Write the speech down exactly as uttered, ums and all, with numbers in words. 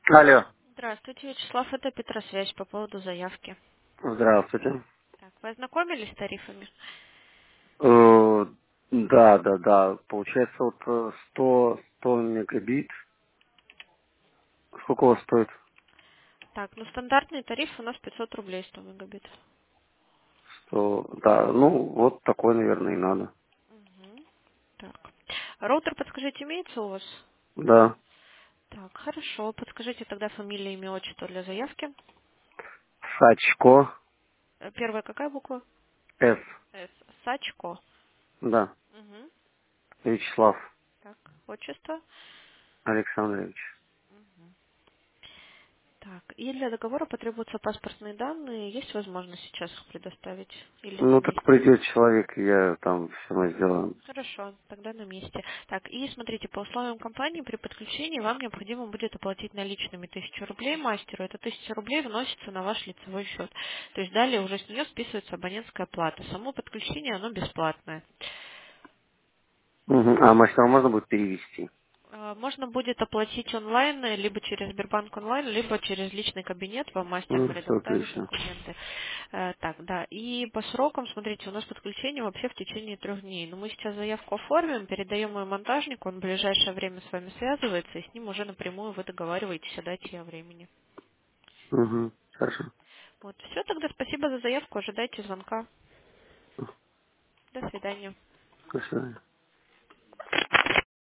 Алло. Здравствуйте, Вячеслав, это Петросвязь по поводу заявки. Здравствуйте. Так, вы ознакомились с тарифами? Э, да, да, да. Получается, вот э, сто, сто мегабит. Сколько у вас стоит? Так, ну стандартный тариф у нас пятьсот рублей, сто мегабит. сто, да, ну, вот такой, наверное, и надо. Мгм. Так. Роутер, подскажите, имеется у вас? Да. Так, хорошо. Подскажите тогда фамилия, имя, отчество для заявки. Сачко. Э, Первая какая буква? С. С. Сачко. Да. Мгм. Вячеслав Так, отчество. Александрович. Так, и для договора потребуются паспортные данные. Есть возможность сейчас их предоставить? Или на Ну, так месте? придет человек, и я там все мы сделаем. Хорошо, тогда на месте. Так, и смотрите, по условиям компании при подключении вам необходимо будет оплатить наличными тысячу рублей мастеру. Это тысяча рублей вносится на ваш лицевой счет. То есть далее уже с нее списывается абонентская плата. Само подключение, оно бесплатное. Мгм. А мастера можно будет перевести? А, Можно будет оплатить онлайн, э, либо через Сбербанк онлайн, либо через личный кабинет. Вам мастер Ну, все предоставит отлично. документы. Э, Так, да. И по срокам, смотрите, у нас подключение вообще в течение трех дней. Но мы сейчас заявку оформим, передаем ее монтажнику, он в ближайшее время с вами связывается, и с ним уже напрямую вы договариваетесь о дате и о времени. Угу. Хорошо. Вот, все, тогда спасибо за заявку, ожидайте звонка. До свидания. До свидания.